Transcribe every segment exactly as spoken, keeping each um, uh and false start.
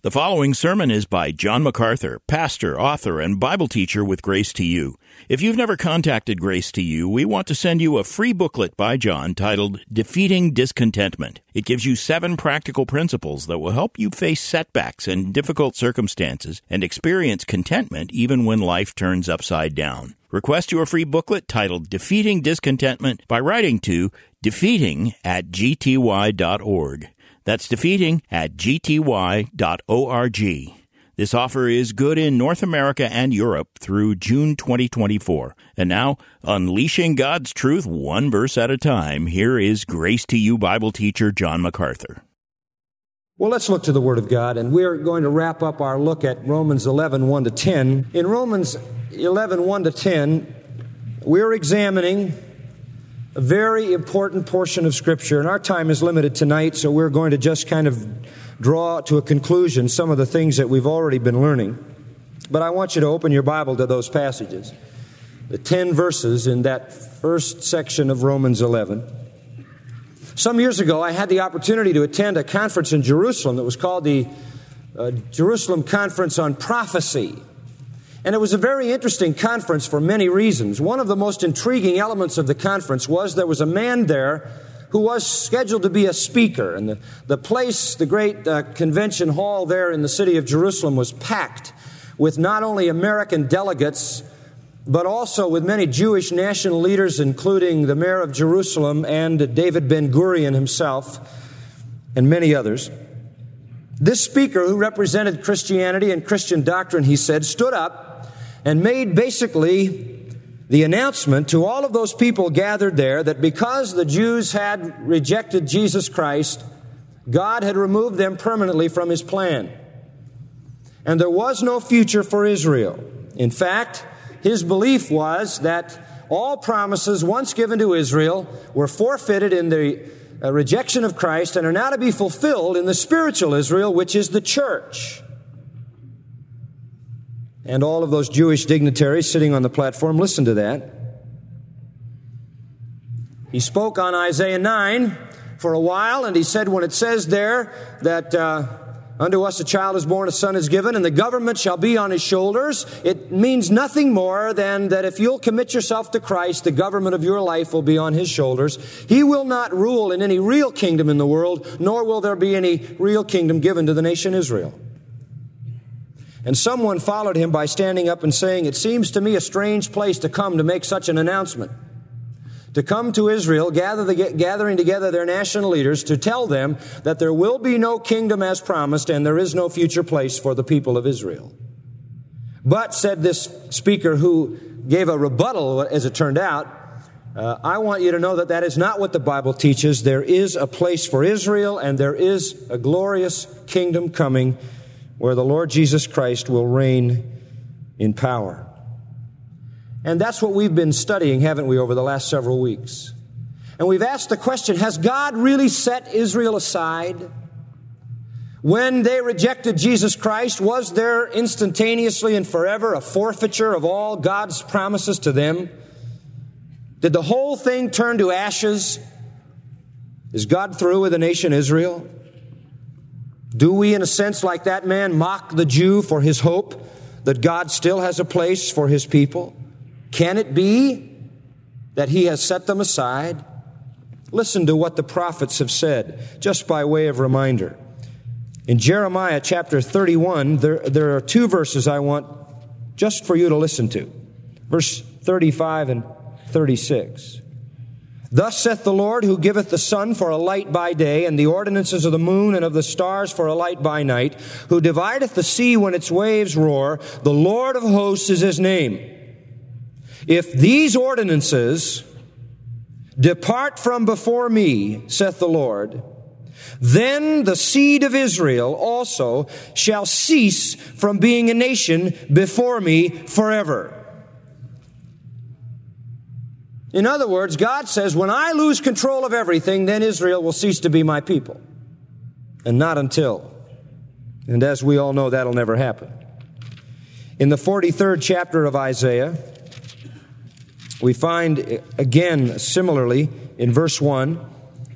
The following sermon is by John MacArthur, pastor, author, and Bible teacher with Grace to You. If you've never contacted Grace to You, we want to send you a free booklet by John titled Defeating Discontentment. It gives you seven practical principles that will help you face setbacks and difficult circumstances and experience contentment even when life turns upside down. Request your free booklet titled Defeating Discontentment by writing to defeating at g t y dot org. That's defeating at g t y dot org. This offer is good in North America and Europe through June twenty twenty-four. And now, unleashing God's truth one verse at a time, here is Grace to You Bible teacher John MacArthur. Well, let's look to the Word of God, and we're going to wrap up our look at Romans eleven, one to ten. In Romans eleven, one to ten, we're examining a very important portion of Scripture, and our time is limited tonight, so we're going to just kind of draw to a conclusion some of the things that we've already been learning. But I want you to open your Bible to those passages, the ten verses in that first section of Romans eleven. Some years ago, I had the opportunity to attend a conference in Jerusalem that was called the uh, Jerusalem Conference on Prophecy. And it was a very interesting conference for many reasons. One of the most intriguing elements of the conference was there was a man there who was scheduled to be a speaker. And the, the place, the great uh, convention hall there in the city of Jerusalem was packed with not only American delegates, but also with many Jewish national leaders, including the mayor of Jerusalem and David Ben-Gurion himself, and many others. This speaker, who represented Christianity and Christian doctrine, he said, stood up and made basically the announcement to all of those people gathered there that because the Jews had rejected Jesus Christ, God had removed them permanently from His plan. And there was no future for Israel. In fact, his belief was that all promises once given to Israel were forfeited in the uh, rejection of Christ and are now to be fulfilled in the spiritual Israel, which is the church. And all of those Jewish dignitaries sitting on the platform listened to that. He spoke on Isaiah nine for a while, and he said when it says there that uh, unto us a child is born, a son is given, and the government shall be on his shoulders, it means nothing more than that if you'll commit yourself to Christ, the government of your life will be on His shoulders. He will not rule in any real kingdom in the world, nor will there be any real kingdom given to the nation Israel. And someone followed him by standing up and saying, it seems to me a strange place to come to make such an announcement. To come to Israel, gather the, gathering together their national leaders to tell them that there will be no kingdom as promised and there is no future place for the people of Israel. But, said this speaker who gave a rebuttal, as it turned out, uh, I want you to know that that is not what the Bible teaches. There is a place for Israel and there is a glorious kingdom coming where the Lord Jesus Christ will reign in power. And that's what we've been studying, haven't we, over the last several weeks? And we've asked the question, has God really set Israel aside? When they rejected Jesus Christ, was there instantaneously and forever a forfeiture of all God's promises to them? Did the whole thing turn to ashes? Is God through with the nation Israel? Do we, in a sense like that man, mock the Jew for his hope that God still has a place for His people? Can it be that He has set them aside? Listen to what the prophets have said, just by way of reminder. In Jeremiah chapter thirty-one, there, there are two verses I want just for you to listen to. Verse thirty-five and thirty-six. Thus saith the Lord, who giveth the sun for a light by day, and the ordinances of the moon and of the stars for a light by night, who divideth the sea when its waves roar, the Lord of hosts is His name. If these ordinances depart from before me, saith the Lord, then the seed of Israel also shall cease from being a nation before me forever. In other words, God says, when I lose control of everything, then Israel will cease to be my people. And not until. And as we all know, that'll never happen. In the forty-third chapter of Isaiah, we find again, similarly, in verse one,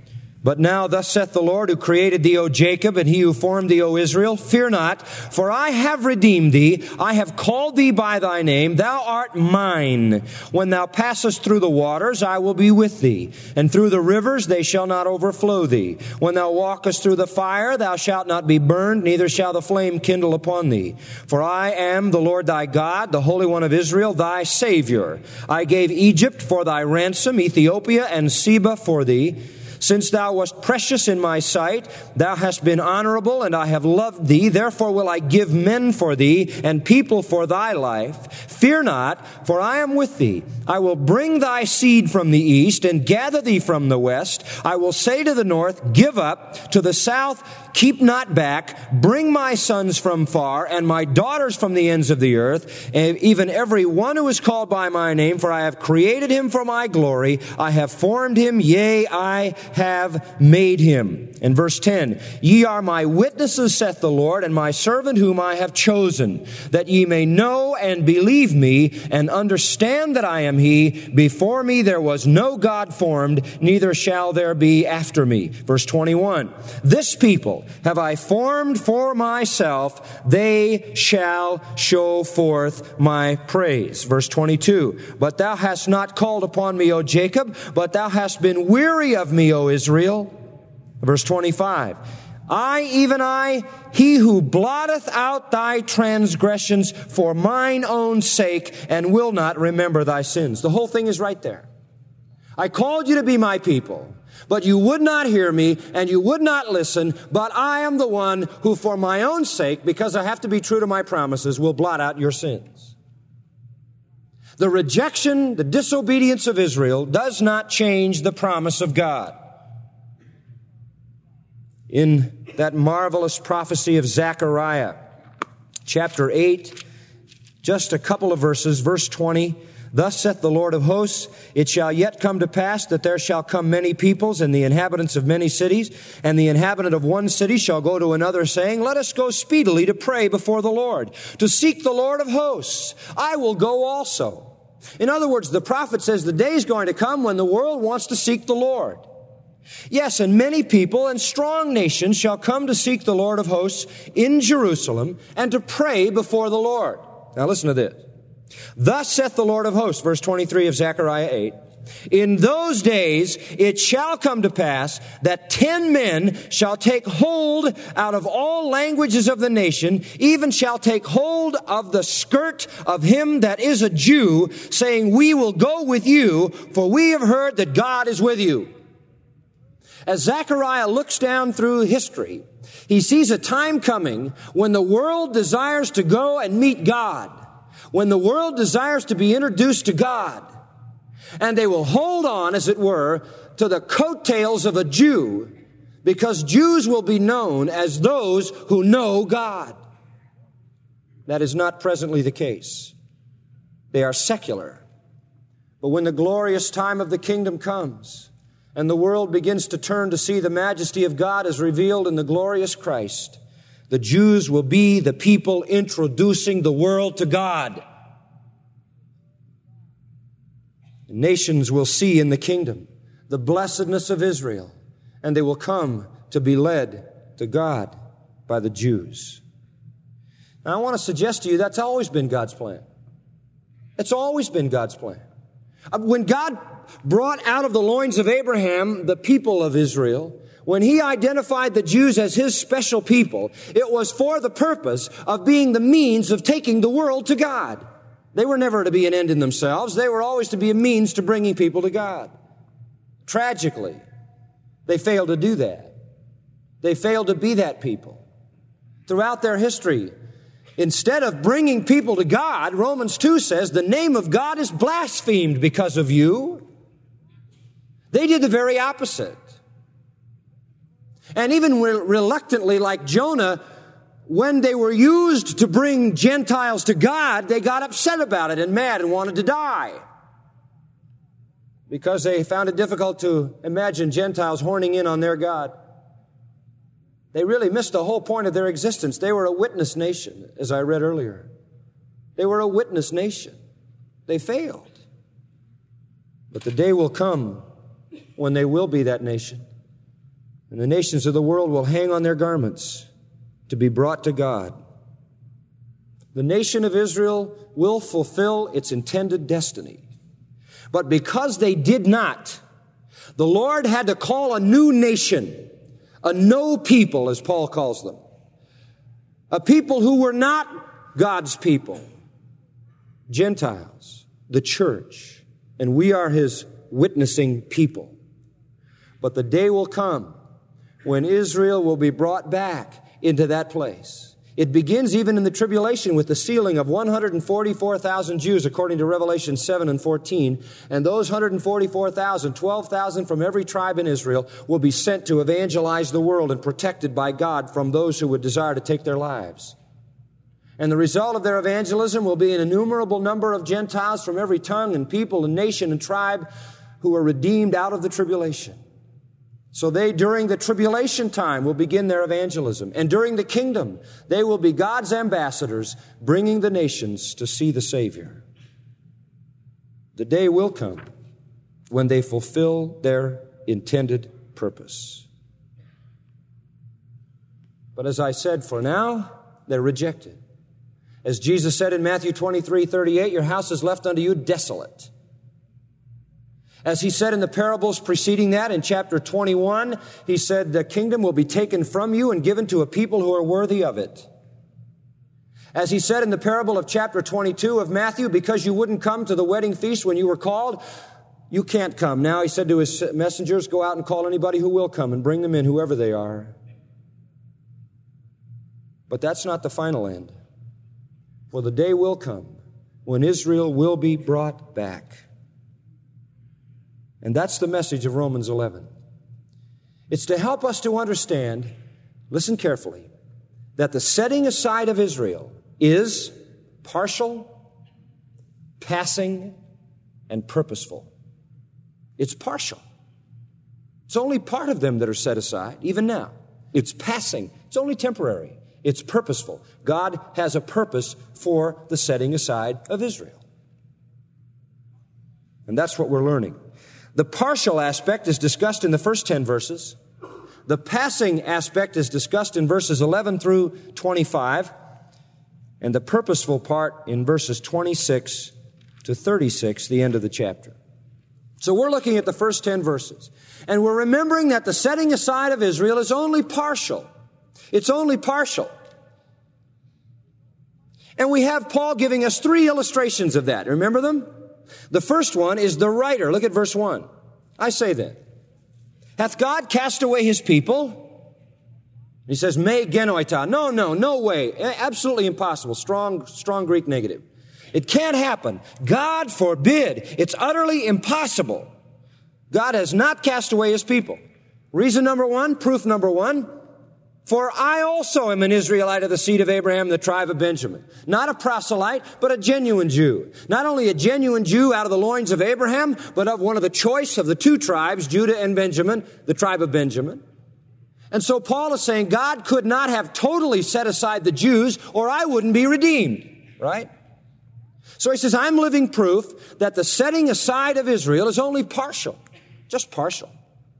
But now thus saith the Lord, who created thee, O Jacob, and he who formed thee, O Israel, fear not, for I have redeemed thee. I have called thee by thy name. Thou art mine. When thou passest through the waters, I will be with thee. And through the rivers, they shall not overflow thee. When thou walkest through the fire, thou shalt not be burned, neither shall the flame kindle upon thee. For I am the Lord thy God, the Holy One of Israel, thy Savior. I gave Egypt for thy ransom, Ethiopia and Seba for thee. Since thou wast precious in my sight, thou hast been honorable, and I have loved thee. Therefore will I give men for thee, and people for thy life. Fear not, for I am with thee. I will bring thy seed from the east, and gather thee from the west. I will say to the north, give up. To the south, keep not back. Bring my sons from far, and my daughters from the ends of the earth, and even every one who is called by my name, for I have created him for my glory. I have formed him, yea, I have made him. In verse ten, ye are my witnesses, saith the Lord, and my servant whom I have chosen, that ye may know and believe me, and understand that I am he. Before me there was no God formed, neither shall there be after me. Verse twenty-one, this people have I formed for myself, they shall show forth my praise. Verse twenty-two, but thou hast not called upon me, O Jacob, but thou hast been weary of me, O Israel. Verse twenty-five, I, even I, he who blotteth out thy transgressions for mine own sake, and will not remember thy sins. The whole thing is right there. I called you to be my people, but you would not hear me, and you would not listen, but I am the one who for my own sake, because I have to be true to my promises, will blot out your sins. The rejection, the disobedience of Israel does not change the promise of God. In that marvelous prophecy of Zechariah, chapter eight, just a couple of verses, verse twenty, thus saith the Lord of hosts, it shall yet come to pass that there shall come many peoples and the inhabitants of many cities, and the inhabitant of one city shall go to another, saying, let us go speedily to pray before the Lord, to seek the Lord of hosts. I will go also. In other words, the prophet says the day is going to come when the world wants to seek the Lord. Yes, and many people and strong nations shall come to seek the Lord of hosts in Jerusalem and to pray before the Lord. Now listen to this. Thus saith the Lord of hosts, verse twenty-three of Zechariah eight, in those days it shall come to pass that ten men shall take hold out of all languages of the nation, even shall take hold of the skirt of him that is a Jew, saying, we will go with you, for we have heard that God is with you. As Zechariah looks down through history, he sees a time coming when the world desires to go and meet God, when the world desires to be introduced to God, and they will hold on, as it were, to the coattails of a Jew, because Jews will be known as those who know God. That is not presently the case. They are secular. But when the glorious time of the kingdom comes, and the world begins to turn to see the majesty of God as revealed in the glorious Christ, the Jews will be the people introducing the world to God. The nations will see in the kingdom the blessedness of Israel, and they will come to be led to God by the Jews. Now, I want to suggest to you that's always been God's plan. It's always been God's plan. When God brought out of the loins of Abraham the people of Israel, when he identified the Jews as his special people, it was for the purpose of being the means of taking the world to God. They were never to be an end in themselves. They were always to be a means to bringing people to God. Tragically, they failed to do that. They failed to be that people. Throughout their history, instead of bringing people to God, Romans two says, the name of God is blasphemed because of you. They did the very opposite. And even re- reluctantly, like Jonah, when they were used to bring Gentiles to God, they got upset about it and mad and wanted to die, because they found it difficult to imagine Gentiles horning in on their God. They really missed the whole point of their existence. They were a witness nation, as I read earlier. They were a witness nation. They failed. But the day will come when they will be that nation. And the nations of the world will hang on their garments to be brought to God. The nation of Israel will fulfill its intended destiny. But because they did not, the Lord had to call a new nation, a no people, as Paul calls them, a people who were not God's people, Gentiles, the church, and we are His witnessing people. But the day will come when Israel will be brought back into that place. It begins even in the tribulation with the sealing of one hundred forty-four thousand Jews, according to Revelation seven and fourteen. And those one hundred forty-four thousand, twelve thousand from every tribe in Israel, will be sent to evangelize the world and protected by God from those who would desire to take their lives. And the result of their evangelism will be an innumerable number of Gentiles from every tongue and people and nation and tribe who are redeemed out of the tribulation. So they, during the tribulation time, will begin their evangelism. And during the kingdom, they will be God's ambassadors, bringing the nations to see the Savior. The day will come when they fulfill their intended purpose. But as I said, for now, they're rejected. As Jesus said in Matthew twenty-three thirty-eight, your house is left unto you desolate. As He said in the parables preceding that, in chapter twenty-one, He said, the kingdom will be taken from you and given to a people who are worthy of it. As He said in the parable of chapter twenty-two of Matthew, because you wouldn't come to the wedding feast when you were called, you can't come. Now He said to His messengers, go out and call anybody who will come and bring them in, whoever they are. But that's not the final end. For the day will come when Israel will be brought back. And that's the message of Romans eleven. It's to help us to understand, listen carefully, that the setting aside of Israel is partial, passing, and purposeful. It's partial. It's only part of them that are set aside, even now. It's passing. It's only temporary. It's purposeful. God has a purpose for the setting aside of Israel. And that's what we're learning. The partial aspect is discussed in the first ten verses. The passing aspect is discussed in verses eleven through twenty-five. And the purposeful part in verses twenty-six to thirty-six, the end of the chapter. So we're looking at the first ten verses. And we're remembering that the setting aside of Israel is only partial. It's only partial. And we have Paul giving us three illustrations of that. Remember them? The first one is the writer. Look at verse one. I say then, hath God cast away His people? He says, me genoita. No, no, no way. Absolutely impossible. Strong, strong Greek negative. It can't happen. God forbid. It's utterly impossible. God has not cast away His people. Reason number one, proof number one, for I also am an Israelite of the seed of Abraham, the tribe of Benjamin. Not a proselyte, but a genuine Jew. Not only a genuine Jew out of the loins of Abraham, but of one of the choice of the two tribes, Judah and Benjamin, the tribe of Benjamin. And so Paul is saying God could not have totally set aside the Jews, or I wouldn't be redeemed, right? So he says, I'm living proof that the setting aside of Israel is only partial, just partial.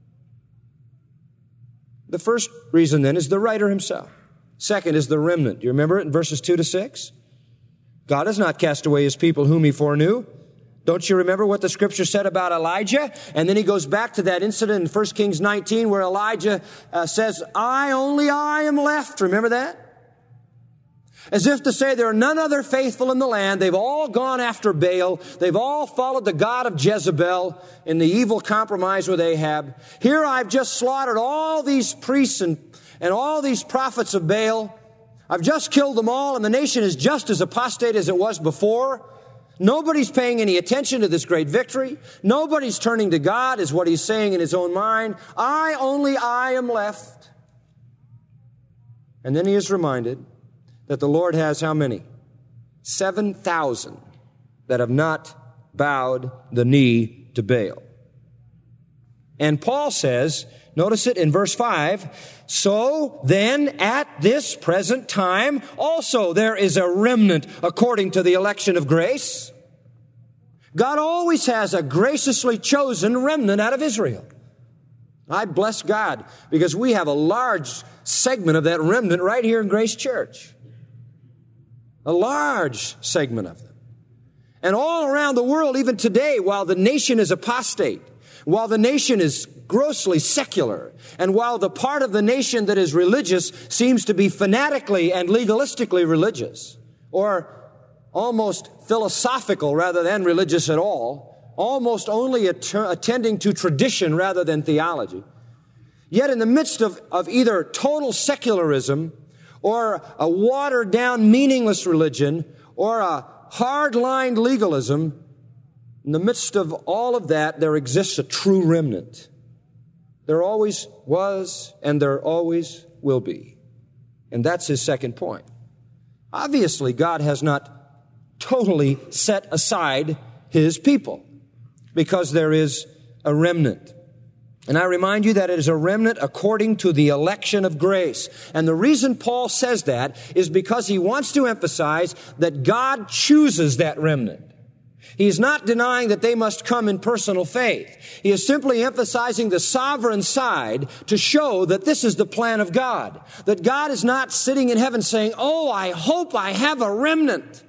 The first reason, then, is the writer himself. Second is the remnant. Do you remember it in verses two to six? God has not cast away His people whom He foreknew. Don't you remember what the Scripture said about Elijah? And then he goes back to that incident in First Kings nineteen where Elijah uh, says, I, only I am left. Remember that? As if to say there are none other faithful in the land. They've all gone after Baal. They've all followed the god of Jezebel in the evil compromise with Ahab. Here I've just slaughtered all these priests and, and all these prophets of Baal. I've just killed them all, and the nation is just as apostate as it was before. Nobody's paying any attention to this great victory. Nobody's turning to God, is what he's saying in his own mind. I, only I am left. And then he is reminded that the Lord has how many? seven thousand that have not bowed the knee to Baal. And Paul says, notice it in verse five, so then at this present time also there is a remnant according to the election of grace. God always has a graciously chosen remnant out of Israel. I bless God because we have a large segment of that remnant right here in Grace Church. A large segment of them. And all around the world, even today, while the nation is apostate, while the nation is grossly secular, and while the part of the nation that is religious seems to be fanatically and legalistically religious, or almost philosophical rather than religious at all, almost only att- attending to tradition rather than theology. Yet in the midst of, of either total secularism or a watered-down, meaningless religion or a hard-lined legalism, in the midst of all of that, there exists a true remnant. There always was and there always will be. And that's his second point. Obviously, God has not totally set aside his people, because there is a remnant. And I remind you that it is a remnant according to the election of grace. And the reason Paul says that is because he wants to emphasize that God chooses that remnant. He is not denying that they must come in personal faith. He is simply emphasizing the sovereign side to show that this is the plan of God. That God is not sitting in heaven saying, "Oh, I hope I have a remnant.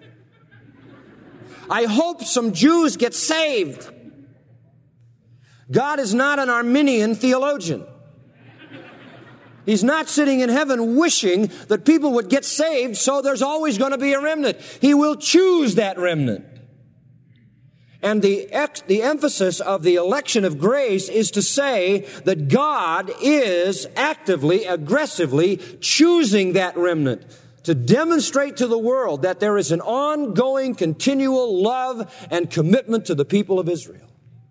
I hope some Jews get saved." God is not an Arminian theologian. He's not sitting in heaven wishing that people would get saved, so there's always going to be a remnant. He will choose that remnant. And the ex- the emphasis of the election of grace is to say that God is actively, aggressively choosing that remnant to demonstrate to the world that there is an ongoing, continual love and commitment to the people of Israel.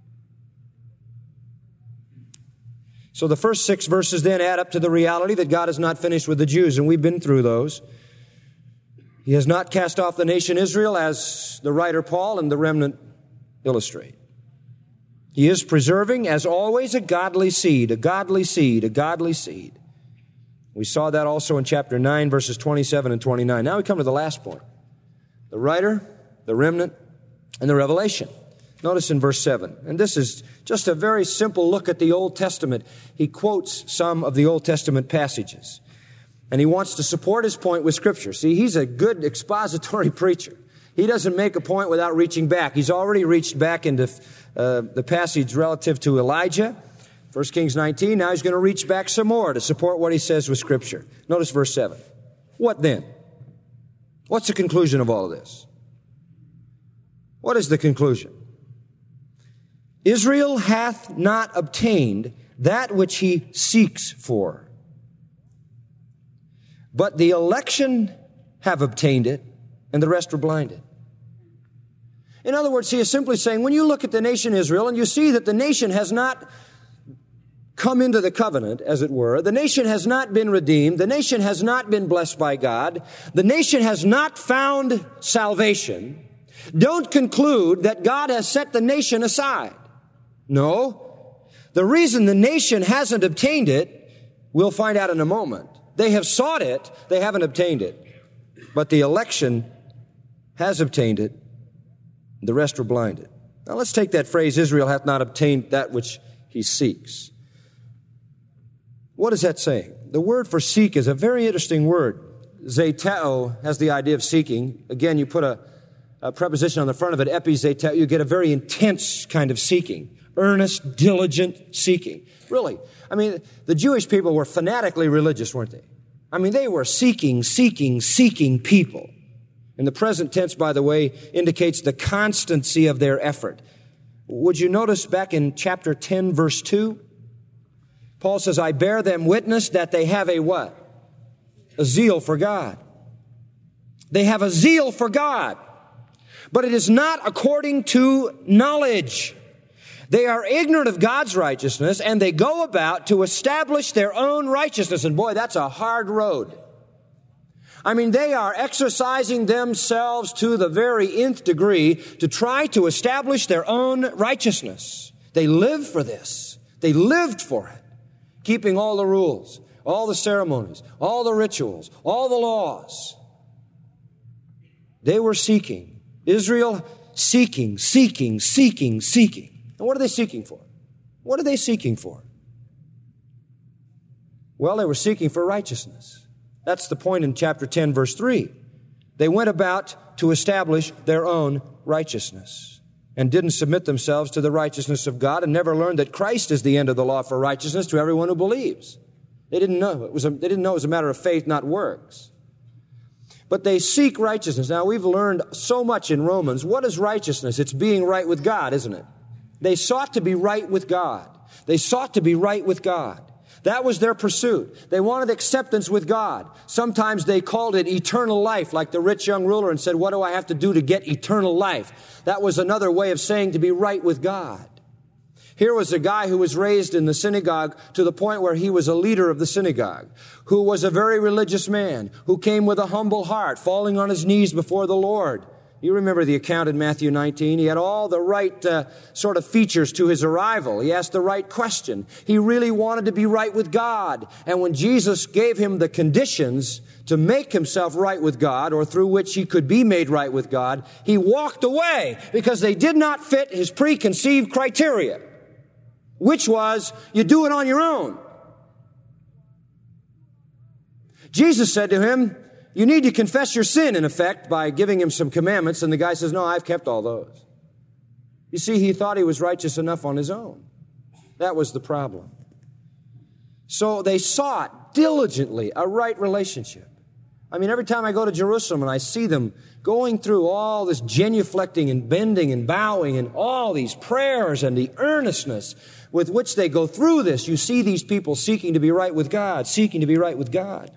So the first six verses then add up to the reality that God is not finished with the Jews, and we've been through those. He has not cast off the nation Israel, as the writer Paul and the remnant illustrate. He is preserving, as always, a godly seed, a godly seed, a godly seed. We saw that also in chapter nine, verses twenty-seven and twenty-nine. Now we come to the last point. The writer, the remnant, and the revelation. Notice in verse seven, and this is just a very simple look at the Old Testament. He quotes some of the Old Testament passages, and he wants to support his point with Scripture. See, he's a good expository preacher. He doesn't make a point without reaching back. He's already reached back into uh, the passage relative to Elijah, First Kings nineteen. Now he's going to reach back some more to support what he says with Scripture. Notice verse seven. What then? What's the conclusion of all of this? What is the conclusion? Israel hath not obtained that which he seeks for, but the election have obtained it, and the rest were blinded. In other words, he is simply saying, when you look at the nation Israel and you see that the nation has not come into the covenant, as it were, the nation has not been redeemed, the nation has not been blessed by God, the nation has not found salvation, don't conclude that God has set the nation aside. No. The reason the nation hasn't obtained it, we'll find out in a moment. They have sought it, they haven't obtained it. But the election has obtained it, the rest were blinded. Now let's take that phrase, Israel hath not obtained that which he seeks. What is that saying? The word for seek is a very interesting word. Zeteo has the idea of seeking. Again, you put a, a preposition on the front of it, epizeteo, you get a very intense kind of seeking. Earnest, diligent seeking. Really. I mean, the Jewish people were fanatically religious, weren't they? I mean, they were seeking, seeking, seeking people. And the present tense, by the way, indicates the constancy of their effort. Would you notice back in chapter ten, verse two? Paul says, I bear them witness that they have a what? A zeal for God. They have a zeal for God. But it is not according to knowledge. They are ignorant of God's righteousness, and they go about to establish their own righteousness. And boy, that's a hard road. I mean, they are exercising themselves to the very nth degree to try to establish their own righteousness. They live for this. They lived for it, keeping all the rules, all the ceremonies, all the rituals, all the laws. They were seeking. Israel seeking, seeking, seeking, seeking. And what are they seeking for? What are they seeking for? Well, they were seeking for righteousness. That's the point in chapter ten, verse three. They went about to establish their own righteousness and didn't submit themselves to the righteousness of God and never learned that Christ is the end of the law for righteousness to everyone who believes. They didn't know it was a, they didn't know it was a matter of faith, not works. But they seek righteousness. Now, we've learned so much in Romans. What is righteousness? It's being right with God, isn't it? They sought to be right with God. They sought to be right with God. That was their pursuit. They wanted acceptance with God. Sometimes they called it eternal life, like the rich young ruler, and said, what do I have to do to get eternal life? That was another way of saying to be right with God. Here was a guy who was raised in the synagogue to the point where he was a leader of the synagogue, who was a very religious man, who came with a humble heart, falling on his knees before the Lord. You remember the account in Matthew nineteen. He had all the right uh, sort of features to his arrival. He asked the right question. He really wanted to be right with God. And when Jesus gave him the conditions to make himself right with God, or through which he could be made right with God, he walked away because they did not fit his preconceived criteria, which was, you do it on your own. Jesus said to him, you need to confess your sin, in effect, by giving him some commandments. And the guy says, no, I've kept all those. You see, he thought he was righteous enough on his own. That was the problem. So they sought diligently a right relationship. I mean, every time I go to Jerusalem and I see them going through all this genuflecting and bending and bowing and all these prayers and the earnestness with which they go through this, you see these people seeking to be right with God, seeking to be right with God.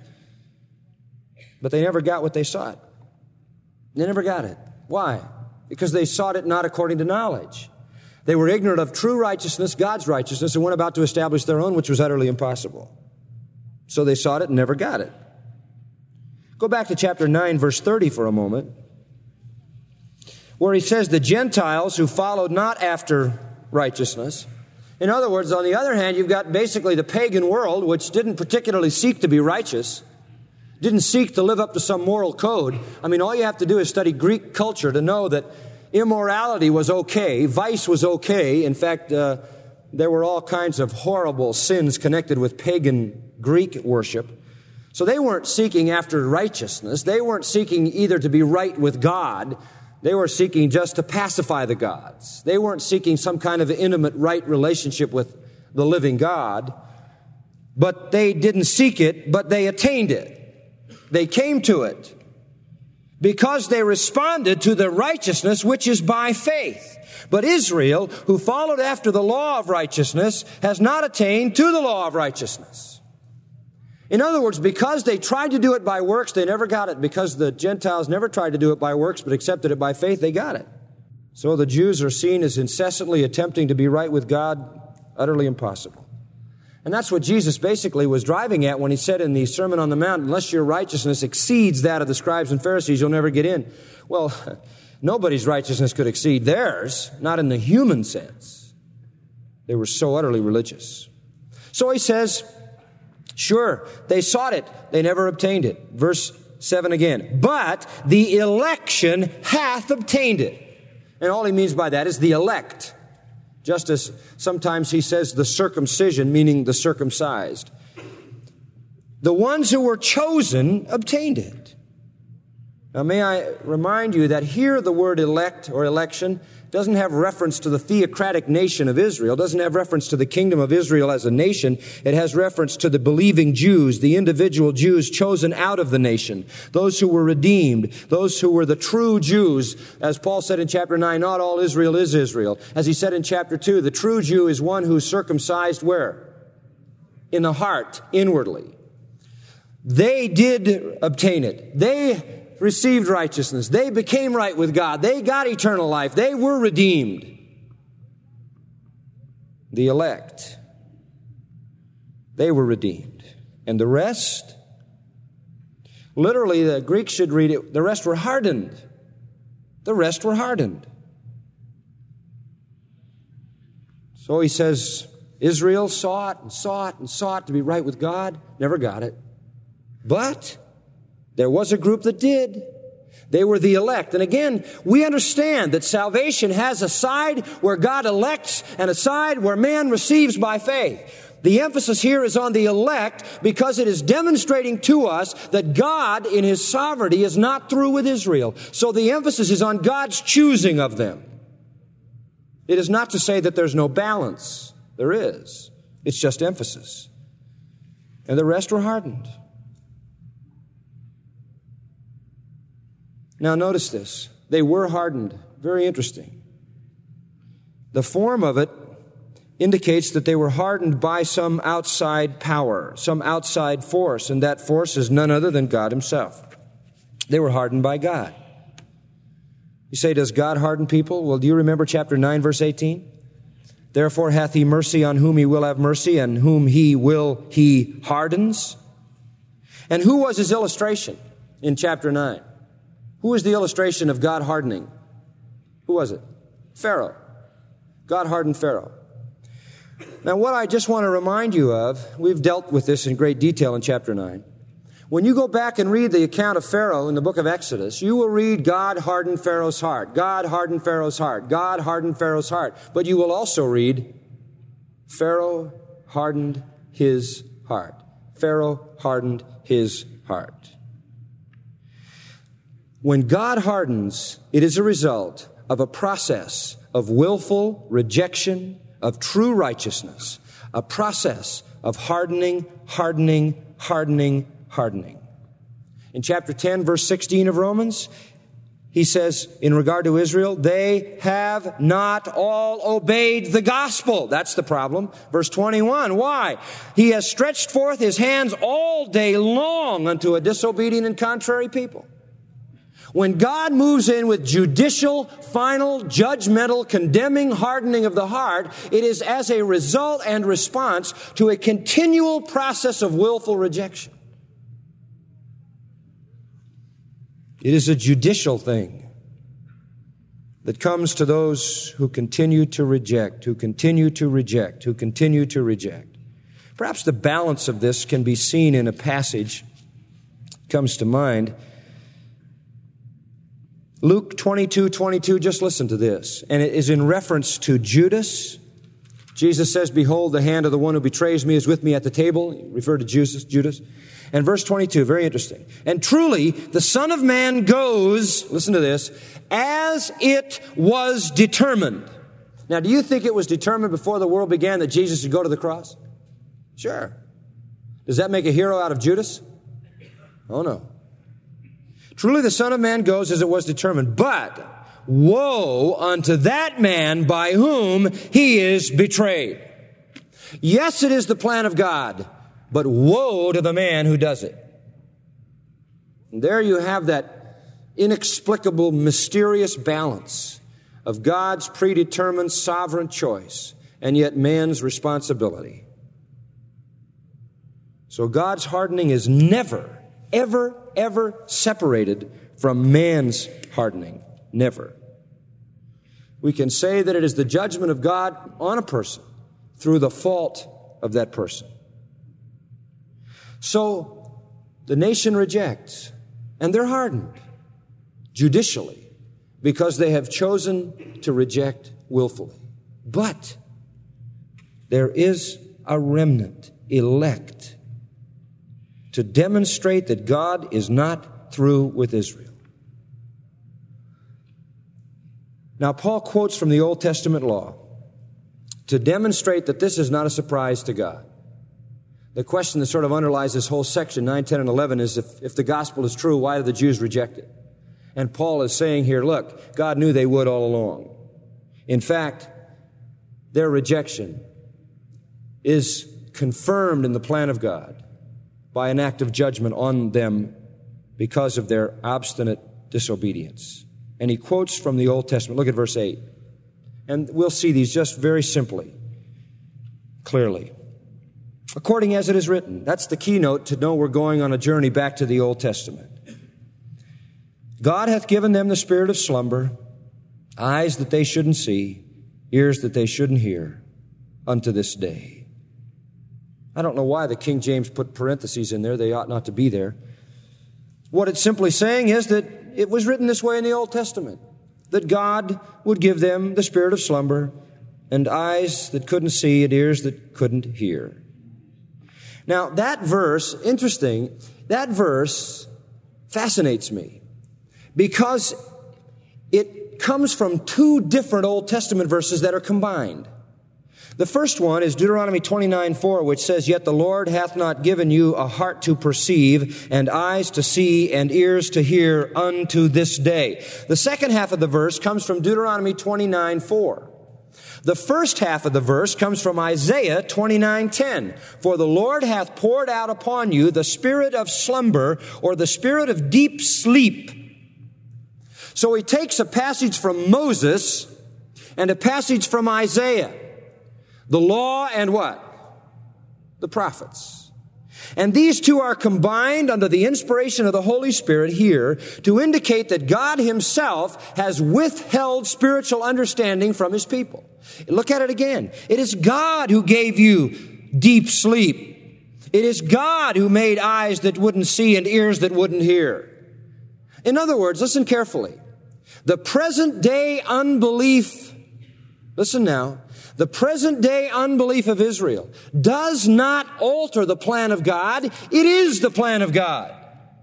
But they never got what they sought. They never got it. Why? Because they sought it not according to knowledge. They were ignorant of true righteousness, God's righteousness, and went about to establish their own, which was utterly impossible. So they sought it and never got it. Go back to chapter nine, verse thirty for a moment, where he says the Gentiles who followed not after righteousness. In other words, on the other hand, you've got basically the pagan world, which didn't particularly seek to be righteous, didn't seek to live up to some moral code. I mean, all you have to do is study Greek culture to know that immorality was okay, vice was okay. In fact, uh, there were all kinds of horrible sins connected with pagan Greek worship. So they weren't seeking after righteousness. They weren't seeking either to be right with God. They were seeking just to pacify the gods. They weren't seeking some kind of intimate right relationship with the living God. But they didn't seek it, but they attained it. They came to it because they responded to the righteousness which is by faith. But Israel, who followed after the law of righteousness, has not attained to the law of righteousness. In other words, because they tried to do it by works, they never got it. Because the Gentiles never tried to do it by works, but accepted it by faith, they got it. So the Jews are seen as incessantly attempting to be right with God, utterly impossible. And that's what Jesus basically was driving at when he said in the Sermon on the Mount, unless your righteousness exceeds that of the scribes and Pharisees, you'll never get in. Well, nobody's righteousness could exceed theirs, not in the human sense. They were so utterly religious. So he says, sure, they sought it, they never obtained it. Verse seven again. But the election hath obtained it. And all he means by that is the elect. Just as sometimes he says the circumcision, meaning the circumcised. The ones who were chosen obtained it. Now may I remind you that here the word elect or election doesn't have reference to the theocratic nation of Israel, doesn't have reference to the kingdom of Israel as a nation. It has reference to the believing Jews, the individual Jews chosen out of the nation, those who were redeemed, those who were the true Jews. As Paul said in chapter nine, not all Israel is Israel. As he said in chapter two, the true Jew is one who's circumcised where? In the heart, inwardly. They did obtain it. They received righteousness. They became right with God. They got eternal life. They were redeemed. The elect. They were redeemed. And the rest? Literally, the Greek should read it, the rest were hardened. The rest were hardened. So he says, Israel sought and sought and sought to be right with God. Never got it. But there was a group that did. They were the elect. And again, we understand that salvation has a side where God elects and a side where man receives by faith. The emphasis here is on the elect because it is demonstrating to us that God, in His sovereignty, is not through with Israel. So the emphasis is on God's choosing of them. It is not to say that there's no balance. There is. It's just emphasis. And the rest were hardened. Now notice this. They were hardened. Very interesting. The form of it indicates that they were hardened by some outside power, some outside force, and that force is none other than God Himself. They were hardened by God. You say, does God harden people? Well, do you remember chapter nine, verse eighteen? Therefore hath He mercy on whom He will have mercy, and whom He will He hardens. And who was His illustration in chapter nine? Who was the illustration of God hardening? Who was it? Pharaoh. God hardened Pharaoh. Now, what I just want to remind you of, we've dealt with this in great detail in chapter nine. When you go back and read the account of Pharaoh in the book of Exodus, you will read God hardened Pharaoh's heart. God hardened Pharaoh's heart. God hardened Pharaoh's heart. But you will also read Pharaoh hardened his heart. Pharaoh hardened his heart. When God hardens, it is a result of a process of willful rejection of true righteousness, a process of hardening, hardening, hardening, hardening. In chapter ten, verse sixteen of Romans, he says, in regard to Israel, they have not all obeyed the gospel. That's the problem. Verse twenty-one, why? He has stretched forth His hands all day long unto a disobedient and contrary people. When God moves in with judicial, final, judgmental, condemning hardening of the heart, it is as a result and response to a continual process of willful rejection. It is a judicial thing that comes to those who continue to reject, who continue to reject, who continue to reject. Perhaps the balance of this can be seen in a passage that comes to mind. Luke twenty-two twenty-two, just listen to this. And it is in reference to Judas. Jesus says, behold, the hand of the one who betrays me is with me at the table. He referred to Judas, Judas. And verse twenty-two, very interesting. And truly, the Son of Man goes, listen to this, as it was determined. Now, do you think it was determined before the world began that Jesus would go to the cross? Sure. Does that make a hero out of Judas? Oh, no. Truly the Son of Man goes as it was determined, but woe unto that man by whom He is betrayed. Yes, it is the plan of God, but woe to the man who does it. And there you have that inexplicable, mysterious balance of God's predetermined sovereign choice and yet man's responsibility. So God's hardening is never, ever, ever separated from man's hardening. Never. We can say that it is the judgment of God on a person through the fault of that person. So the nation rejects, and they're hardened judicially because they have chosen to reject willfully. But there is a remnant elect to demonstrate that God is not through with Israel. Now, Paul quotes from the Old Testament law to demonstrate that this is not a surprise to God. The question that sort of underlies this whole section, nine, ten, and eleven, is if, if the gospel is true, why did the Jews reject it? And Paul is saying here, look, God knew they would all along. In fact, their rejection is confirmed in the plan of God by an act of judgment on them because of their obstinate disobedience. And he quotes from the Old Testament. Look at verse eight. And we'll see these just very simply, clearly. According as it is written. That's the keynote to know we're going on a journey back to the Old Testament. God hath given them the spirit of slumber, eyes that they shouldn't see, ears that they shouldn't hear, unto this day. I don't know why the King James put parentheses in there. They ought not to be there. What it's simply saying is that it was written this way in the Old Testament, that God would give them the spirit of slumber and eyes that couldn't see and ears that couldn't hear. Now, that verse, interesting, that verse fascinates me because it comes from two different Old Testament verses that are combined. The first one is Deuteronomy twenty-nine four, which says, "Yet the Lord hath not given you a heart to perceive, and eyes to see, and ears to hear unto this day." The second half of the verse comes from Deuteronomy twenty-nine four. The first half of the verse comes from Isaiah twenty-nine ten. "For the Lord hath poured out upon you the spirit of slumber," or the spirit of deep sleep. So he takes a passage from Moses and a passage from Isaiah. The law and what? The prophets. And these two are combined under the inspiration of the Holy Spirit here to indicate that God Himself has withheld spiritual understanding from His people. Look at it again. It is God who gave you deep sleep. It is God who made eyes that wouldn't see and ears that wouldn't hear. In other words, listen carefully. The present day unbelief, listen now, the present day unbelief of Israel does not alter the plan of God. It is the plan of God.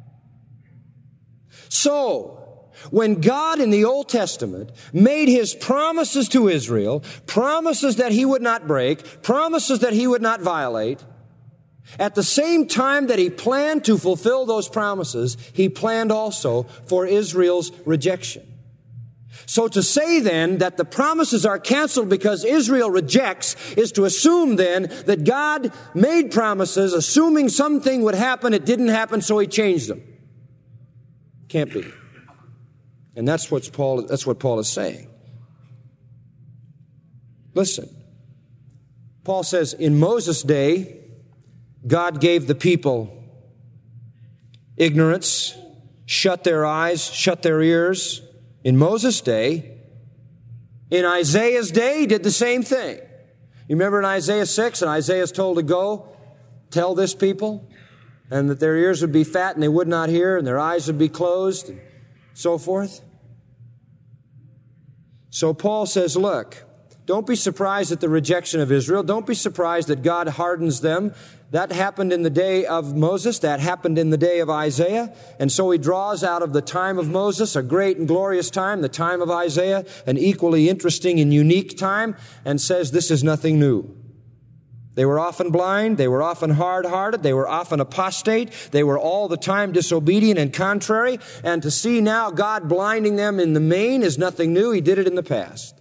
So, when God in the Old Testament made His promises to Israel, promises that He would not break, promises that He would not violate, at the same time that He planned to fulfill those promises, He planned also for Israel's rejection. So to say then that the promises are canceled because Israel rejects is to assume then that God made promises, assuming something would happen, it didn't happen, so He changed them. Can't be. And that's what Paul, that's what Paul is saying. Listen. Paul says, in Moses' day, God gave the people ignorance, shut their eyes, shut their ears. In Moses' day, in Isaiah's day, He did the same thing. You remember in Isaiah six, and Isaiah is told to go, tell this people, and that their ears would be fat and they would not hear, and their eyes would be closed, and so forth. So Paul says, look, don't be surprised at the rejection of Israel. Don't be surprised that God hardens them. That happened in the day of Moses. That happened in the day of Isaiah. And so he draws out of the time of Moses a great and glorious time, the time of Isaiah, an equally interesting and unique time, and says this is nothing new. They were often blind. They were often hard-hearted. They were often apostate. They were all the time disobedient and contrary. And to see now God blinding them in the main is nothing new. He did it in the past.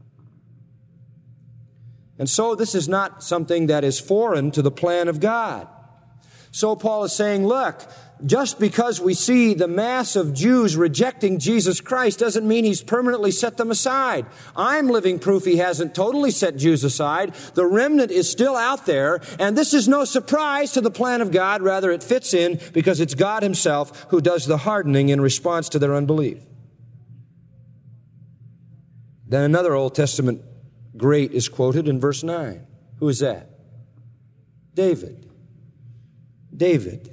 And so this is not something that is foreign to the plan of God. So Paul is saying, look, just because we see the mass of Jews rejecting Jesus Christ doesn't mean He's permanently set them aside. I'm living proof He hasn't totally set Jews aside. The remnant is still out there, and this is no surprise to the plan of God. Rather, it fits in because it's God Himself who does the hardening in response to their unbelief. Then another Old Testament great is quoted in verse nine. Who is that? David. David.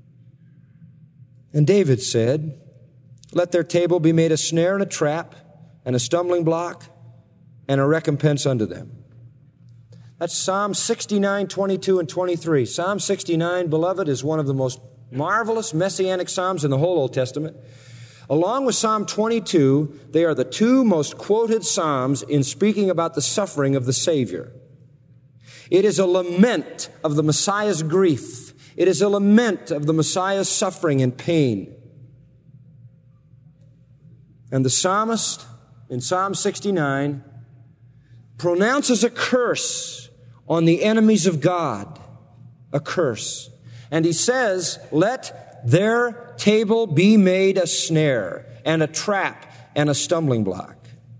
And David said, let their table be made a snare and a trap and a stumbling block and a recompense unto them. That's Psalm sixty-nine, twenty-two and twenty-three. Psalm sixty-nine, beloved, is one of the most marvelous messianic psalms in the whole Old Testament. Along with Psalm twenty-two, they are the two most quoted psalms in speaking about the suffering of the Savior. It is a lament of the Messiah's grief. It is a lament of the Messiah's suffering and pain. And the psalmist in Psalm sixty-nine pronounces a curse on the enemies of God. A curse. And he says, let their table be made a snare and a trap and a stumbling block.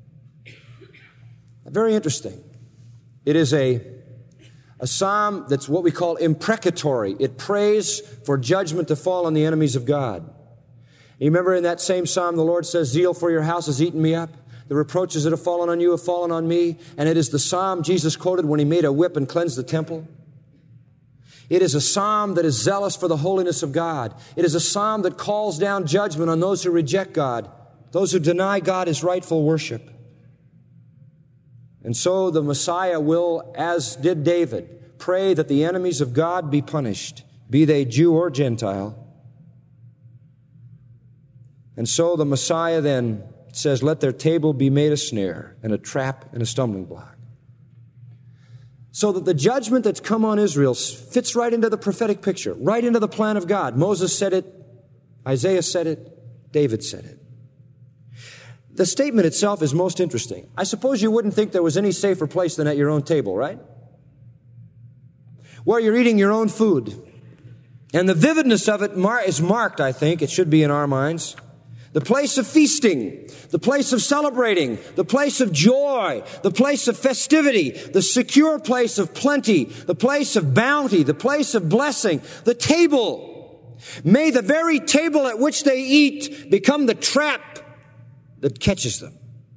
Very interesting. It is a, a psalm that's what we call imprecatory. It prays for judgment to fall on the enemies of God. You remember in that same psalm, the Lord says, zeal for your house has eaten me up. The reproaches that have fallen on you have fallen on me. And it is the psalm Jesus quoted when He made a whip and cleansed the temple. It is a psalm that is zealous for the holiness of God. It is a psalm that calls down judgment on those who reject God, those who deny God His rightful worship. And so the Messiah will, as did David, pray that the enemies of God be punished, be they Jew or Gentile. And so the Messiah then says, let their table be made a snare and a trap and a stumbling block. So that the judgment that's come on Israel fits right into the prophetic picture, right into the plan of God. Moses said it, Isaiah said it, David said it. The statement itself is most interesting. I suppose you wouldn't think there was any safer place than at your own table, right? Where you're eating your own food. And the vividness of it mar- is marked, I think, it should be in our minds. The place of feasting, the place of celebrating, the place of joy, the place of festivity, the secure place of plenty, the place of bounty, the place of blessing, the table. May the very table at which they eat become the trap that catches them.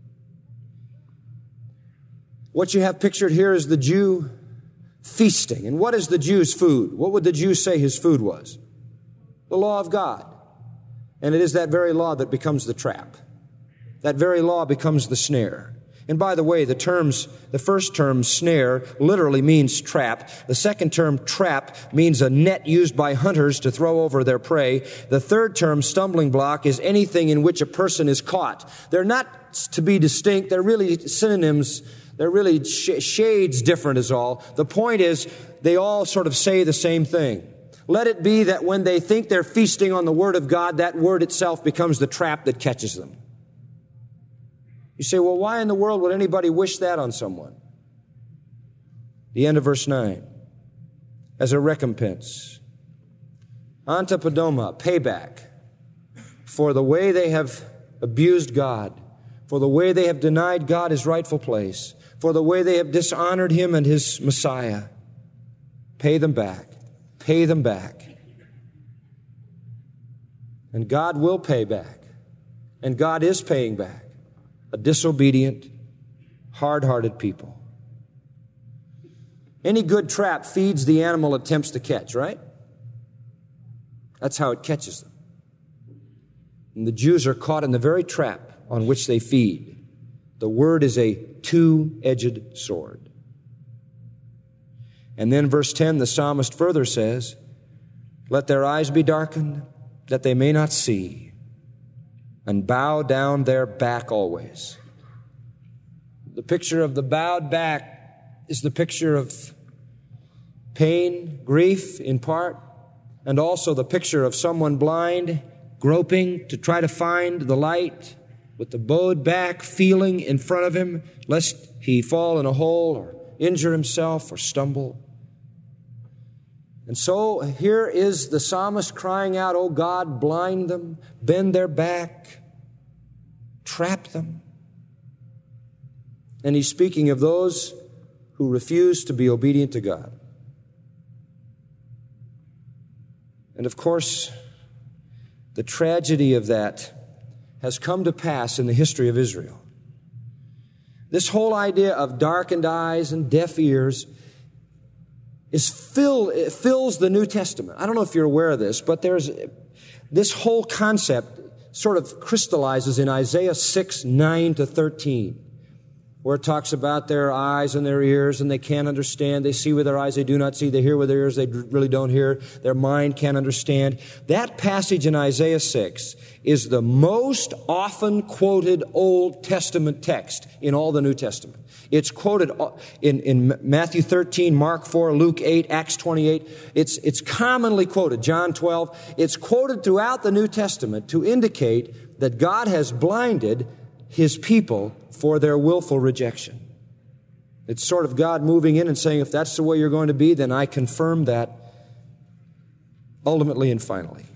What you have pictured here is the Jew feasting. And what is the Jew's food? What would the Jew say his food was? The law of God. And it is that very law that becomes the trap. That very law becomes the snare. And by the way, the terms, the first term, snare, literally means trap. The second term, trap, means a net used by hunters to throw over their prey. The third term, stumbling block, is anything in which a person is caught. They're not to be distinct. They're really synonyms. They're really sh- shades different is all. The point is, they all sort of say the same thing. Let it be that when they think they're feasting on the Word of God, that Word itself becomes the trap that catches them. You say, well, why in the world would anybody wish that on someone? The end of verse nine. As a recompense. Antipodoma, payback, for the way they have abused God, for the way they have denied God his rightful place, for the way they have dishonored him and his Messiah. Pay them back. Pay them back. And God will pay back. And God is paying back a disobedient, hard-hearted people. Any good trap feeds the animal it attempts to catch, right? That's how it catches them. And the Jews are caught in the very trap on which they feed. The word is a two-edged sword. And then verse ten, the psalmist further says, let their eyes be darkened, that they may not see, and bow down their back always. The picture of the bowed back is the picture of pain, grief in part, and also the picture of someone blind, groping to try to find the light, with the bowed back feeling in front of him, lest he fall in a hole or injure himself or stumble. And so here is the psalmist crying out, oh God, blind them, bend their back, trap them. And he's speaking of those who refuse to be obedient to God. And of course, the tragedy of that has come to pass in the history of Israel. This whole idea of darkened eyes and deaf ears is fill, it fills the New Testament. I don't know if you're aware of this, but there's this whole concept sort of crystallizes in Isaiah six, nine to thirteen, where it talks about their eyes and their ears, and they can't understand. They see with their eyes, they do not see. They hear with their ears, they really don't hear. Their mind can't understand. That passage in Isaiah six is the most often quoted Old Testament text in all the New Testament. It's quoted in, in Matthew thirteen, Mark four, Luke eight, Acts twenty-eight. It's, it's commonly quoted, John twelve. It's quoted throughout the New Testament to indicate that God has blinded his people for their willful rejection. It's sort of God moving in and saying, if that's the way you're going to be, then I confirm that ultimately and finally.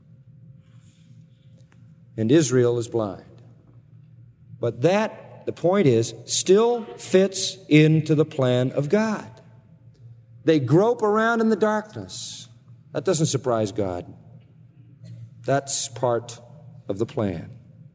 And Israel is blind. But that, the point is, still fits into the plan of God. They grope around in the darkness. That doesn't surprise God. That's part of the plan.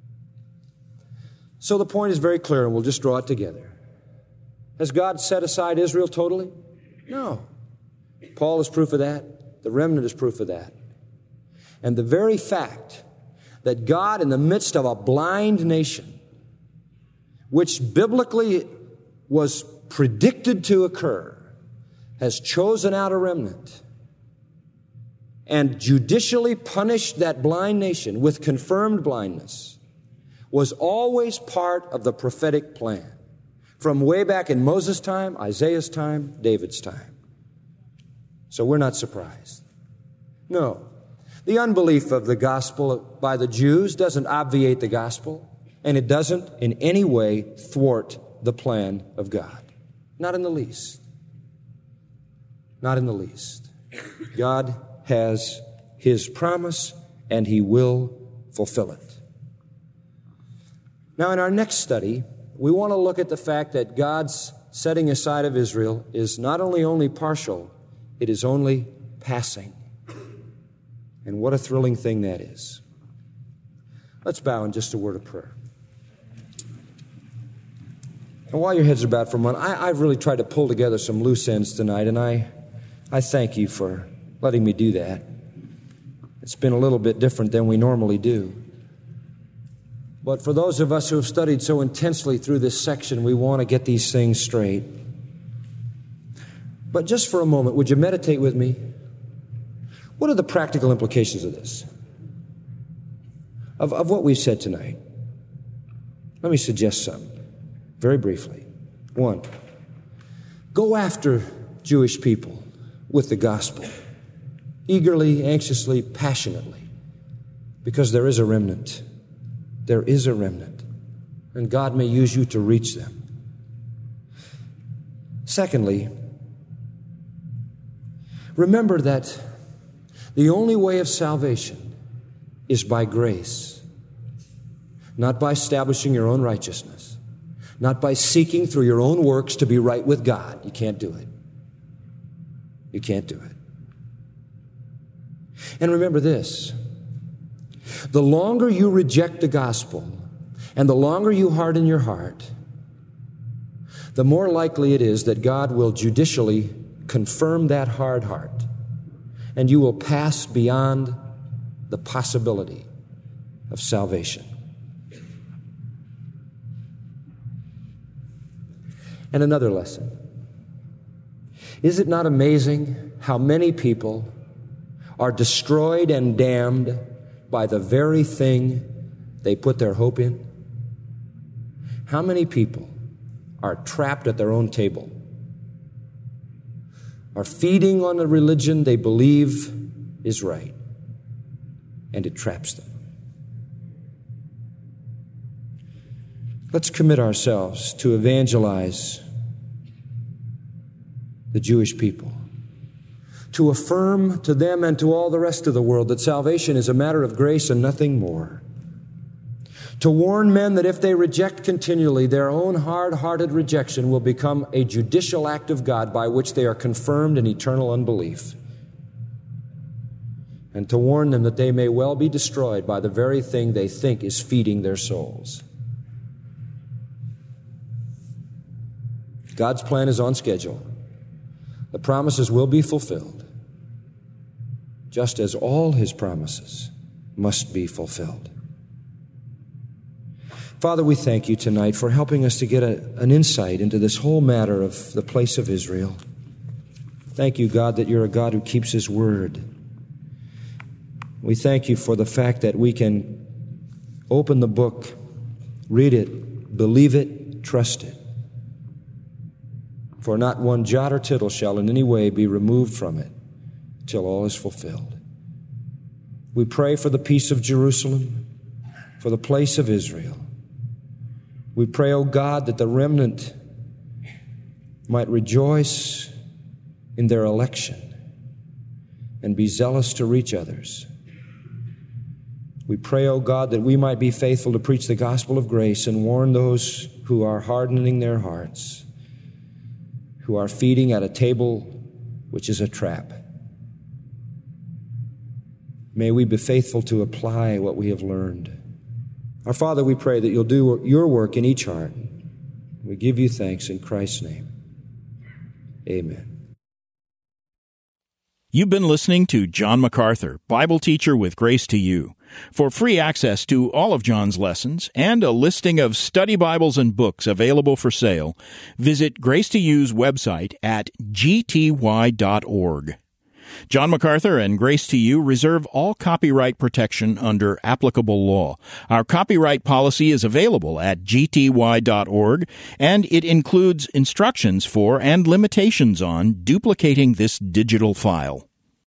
So the point is very clear, and we'll just draw it together. Has God set aside Israel totally? No. Paul is proof of that. The remnant is proof of that. And the very fact that God, in the midst of a blind nation, which biblically was predicted to occur, has chosen out a remnant and judicially punished that blind nation with confirmed blindness was always part of the prophetic plan. From way back in Moses' time, Isaiah's time, David's time. So we're not surprised. No. The unbelief of the gospel by the Jews doesn't obviate the gospel, and it doesn't in any way thwart the plan of God. Not in the least. Not in the least. God has His promise, and He will fulfill it. Now, in our next study, we want to look at the fact that God's setting aside of Israel is not only only partial, it is only passing. And what a thrilling thing that is. Let's bow in just a word of prayer. And while your heads are bowed for a moment, I, I've really tried to pull together some loose ends tonight, and I, I thank you for letting me do that. It's been a little bit different than we normally do. But for those of us who have studied so intensely through this section, we want to get these things straight. But just for a moment, would you meditate with me? What are the practical implications of this? Of, of what we've said tonight? Let me suggest some, very briefly. One, go after Jewish people with the gospel, eagerly, anxiously, passionately, because there is a remnant. There is a remnant, and God may use you to reach them. Secondly, remember that the only way of salvation is by grace, not by establishing your own righteousness, not by seeking through your own works to be right with God. You can't do it. You can't do it. And remember this. The longer you reject the gospel and the longer you harden your heart, the more likely it is that God will judicially confirm that hard heart, and you will pass beyond the possibility of salvation. And another lesson. Is it not amazing how many people are destroyed and damned by the very thing they put their hope in? How many people are trapped at their own table, are feeding on a religion they believe is right, and it traps them? Let's commit ourselves to evangelize the Jewish people, to affirm to them and to all the rest of the world that salvation is a matter of grace and nothing more. To warn men that if they reject continually, their own hard-hearted rejection will become a judicial act of God by which they are confirmed in eternal unbelief. And to warn them that they may well be destroyed by the very thing they think is feeding their souls. God's plan is on schedule. The promises will be fulfilled, just as all His promises must be fulfilled. Father, we thank You tonight for helping us to get a, an insight into this whole matter of the place of Israel. Thank You, God, that You're a God who keeps His word. We thank You for the fact that we can open the book, read it, believe it, trust it. For not one jot or tittle shall in any way be removed from it till all is fulfilled. We pray for the peace of Jerusalem, for the place of Israel. We pray, O God, that the remnant might rejoice in their election and be zealous to reach others. We pray, O God, that we might be faithful to preach the gospel of grace and warn those who are hardening their hearts, who are feeding at a table which is a trap. May we be faithful to apply what we have learned. Our Father, we pray that You'll do Your work in each heart. We give You thanks in Christ's name. Amen. You've been listening to John MacArthur, Bible teacher with Grace to You. For free access to all of John's lessons and a listing of study Bibles and books available for sale, visit Grace to You's website at g t y dot org. John MacArthur and Grace to You reserve all copyright protection under applicable law. Our copyright policy is available at g t y dot org, and it includes instructions for and limitations on duplicating this digital file.